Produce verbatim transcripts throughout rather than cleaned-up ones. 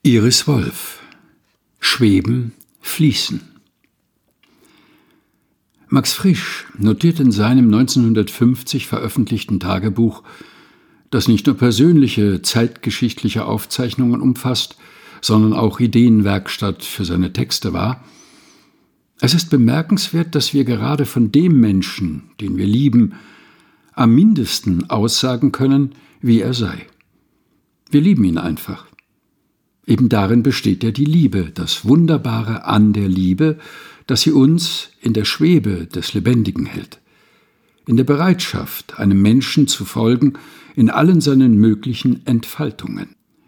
Iris Wolf. Schweben, fließen. Max Frisch notiert in seinem neunzehnhundertfünfzig veröffentlichten Tagebuch, das nicht nur persönliche, zeitgeschichtliche Aufzeichnungen umfasst, sondern auch Ideenwerkstatt für seine Texte war: Es ist bemerkenswert, dass wir gerade von dem Menschen, den wir lieben, am mindesten aussagen können, wie er sei. Wir lieben ihn einfach. Eben darin besteht ja die Liebe, das Wunderbare an der Liebe, dass sie uns in der Schwebe des Lebendigen hält, in der Bereitschaft, einem Menschen zu folgen in allen seinen möglichen Entfaltungen.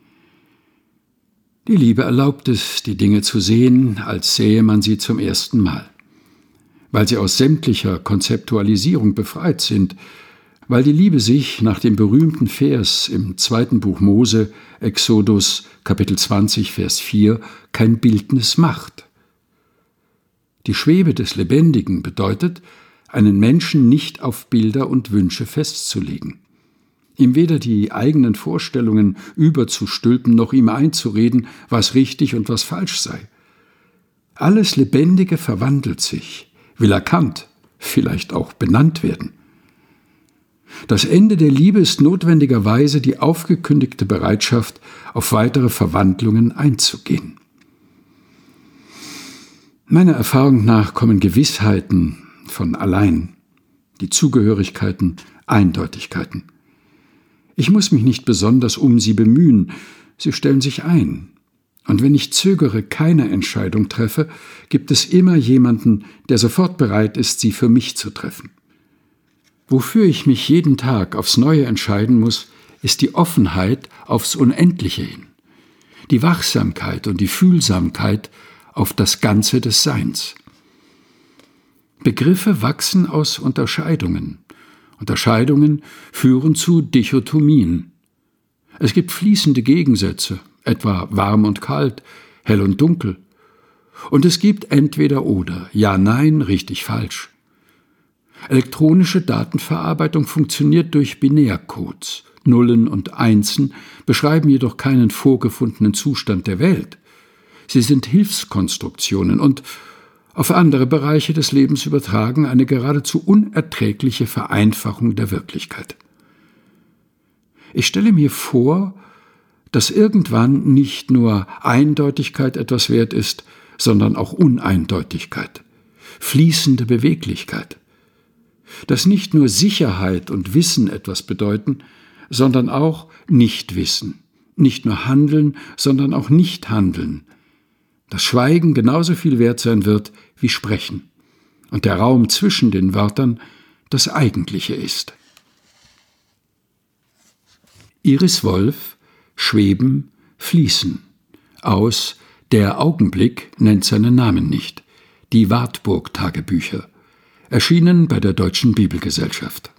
Die Liebe erlaubt es, die Dinge zu sehen, als sähe man sie zum ersten Mal. Weil sie aus sämtlicher Konzeptualisierung befreit sind, weil die Liebe sich nach dem berühmten Vers im zweiten Buch Mose, Exodus, Kapitel zwanzig, Vers vier, kein Bildnis macht. Die Schwebe des Lebendigen bedeutet, einen Menschen nicht auf Bilder und Wünsche festzulegen, ihm weder die eigenen Vorstellungen überzustülpen, noch ihm einzureden, was richtig und was falsch sei. Alles Lebendige verwandelt sich, will erkannt, vielleicht auch benannt werden. Das Ende der Liebe ist notwendigerweise die aufgekündigte Bereitschaft, auf weitere Verwandlungen einzugehen. Meiner Erfahrung nach kommen Gewissheiten von allein, die Zugehörigkeiten, Eindeutigkeiten. Ich muss mich nicht besonders um sie bemühen, sie stellen sich ein. Und wenn ich zögere, keine Entscheidung treffe, gibt es immer jemanden, der sofort bereit ist, sie für mich zu treffen. Wofür ich mich jeden Tag aufs Neue entscheiden muss, ist die Offenheit aufs Unendliche hin, die Wachsamkeit und die Fühlsamkeit auf das Ganze des Seins. Begriffe wachsen aus Unterscheidungen. Unterscheidungen führen zu Dichotomien. Es gibt fließende Gegensätze, etwa warm und kalt, hell und dunkel. Und es gibt entweder oder, ja, nein, richtig, falsch. Elektronische Datenverarbeitung funktioniert durch Binärcodes. Nullen und Einsen beschreiben jedoch keinen vorgefundenen Zustand der Welt. Sie sind Hilfskonstruktionen und auf andere Bereiche des Lebens übertragen eine geradezu unerträgliche Vereinfachung der Wirklichkeit. Ich stelle mir vor, dass irgendwann nicht nur Eindeutigkeit etwas wert ist, sondern auch Uneindeutigkeit, fließende Beweglichkeit. Dass nicht nur Sicherheit und Wissen etwas bedeuten, sondern auch Nichtwissen, nicht nur Handeln, sondern auch Nichthandeln. Dass Schweigen genauso viel wert sein wird wie Sprechen und der Raum zwischen den Wörtern das Eigentliche ist. Iris Wolf, Schweben, Fließen, aus Der Augenblick nennt seinen Namen nicht, die Wartburg-Tagebücher, erschienen bei der Deutschen Bibelgesellschaft.